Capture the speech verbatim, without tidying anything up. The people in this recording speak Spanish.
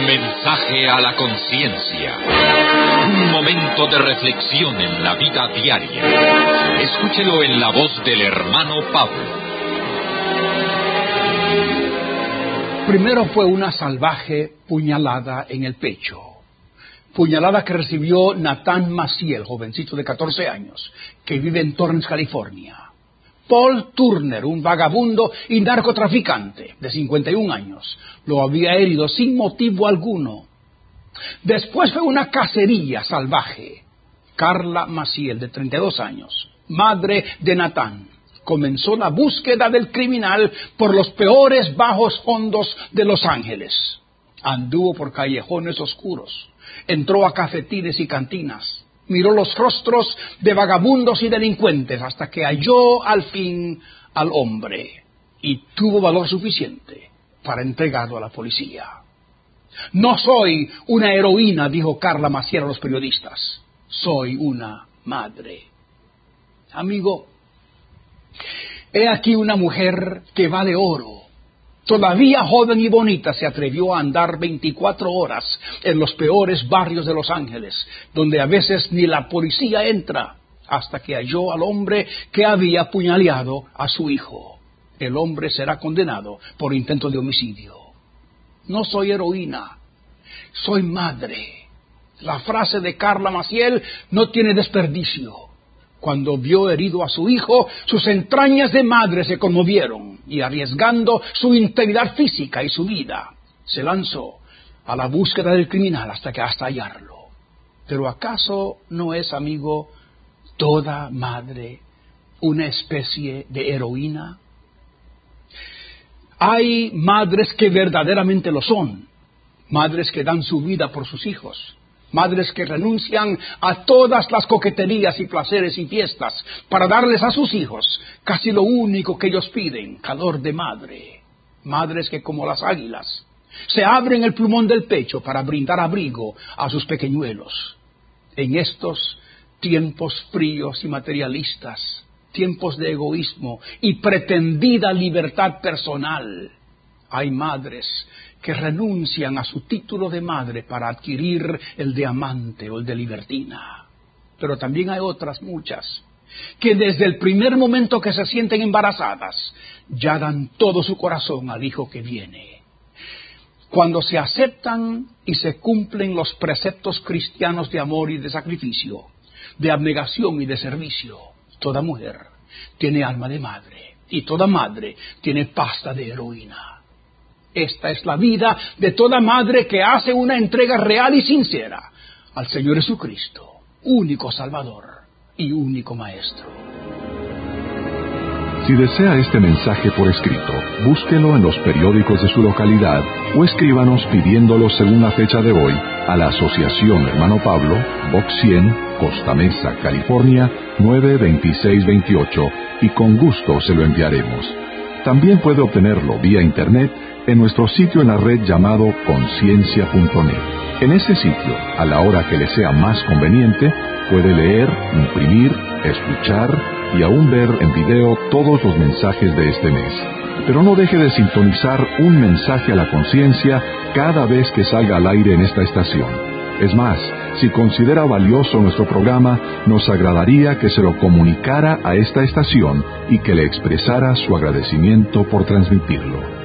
Mensaje a la conciencia. Un momento de reflexión en la vida diaria. Escúchelo en la voz del hermano Pablo. Primero fue una salvaje puñalada en el pecho. Puñalada que recibió Nathan Maciel, jovencito de catorce años, que vive en Torrance, California. Paul Turner, un vagabundo y narcotraficante de cincuenta y un años, lo había herido sin motivo alguno. Después fue una cacería salvaje. Carla Maciel, de treinta y dos años, madre de Nathan, comenzó la búsqueda del criminal por los peores bajos fondos de Los Ángeles. Anduvo por callejones oscuros, entró a cafetines y cantinas, miró los rostros de vagabundos y delincuentes hasta que halló al fin al hombre y tuvo valor suficiente para entregarlo a la policía. No soy una heroína, dijo Carla Maciel a los periodistas. Soy una madre. Amigo, he aquí una mujer que vale oro. Todavía joven y bonita se atrevió a andar veinticuatro horas en los peores barrios de Los Ángeles, donde a veces ni la policía entra, hasta que halló al hombre que había apuñaleado a su hijo. El hombre será condenado por intento de homicidio. No soy heroína, soy madre. La frase de Carla Maciel no tiene desperdicio. Cuando vio herido a su hijo, sus entrañas de madre se conmovieron y, arriesgando su integridad física y su vida, se lanzó a la búsqueda del criminal hasta que hasta hallarlo. Pero ¿acaso no es, amigo, toda madre una especie de heroína? Hay madres que verdaderamente lo son, madres que dan su vida por sus hijos, madres que renuncian a todas las coqueterías y placeres y fiestas para darles a sus hijos casi lo único que ellos piden, calor de madre. Madres que, como las águilas, se abren el plumón del pecho para brindar abrigo a sus pequeñuelos. En estos tiempos fríos y materialistas, tiempos de egoísmo y pretendida libertad personal, hay madres que renuncian a su título de madre para adquirir el de amante o el de libertina. Pero también hay otras muchas que desde el primer momento que se sienten embarazadas ya dan todo su corazón al hijo que viene. Cuando se aceptan y se cumplen los preceptos cristianos de amor y de sacrificio, de abnegación y de servicio, toda mujer tiene alma de madre y toda madre tiene pasta de heroína. Esta es la vida de toda madre que hace una entrega real y sincera al Señor Jesucristo, único Salvador y único Maestro. Si desea este mensaje por escrito, búsquelo en los periódicos de su localidad o escríbanos pidiéndolo según la fecha de hoy a la Asociación Hermano Pablo, Box cien, Costa Mesa, California, nueve veintiséis veintiocho, y con gusto se lo enviaremos. También puede obtenerlo vía internet en nuestro sitio en la red llamado conciencia punto net. En ese sitio, a la hora que le sea más conveniente, puede leer, imprimir, escuchar y aún ver en video todos los mensajes de este mes. Pero no deje de sintonizar un mensaje a la conciencia cada vez que salga al aire en esta estación. Es más, si considera valioso nuestro programa, nos agradaría que se lo comunicara a esta estación y que le expresara su agradecimiento por transmitirlo.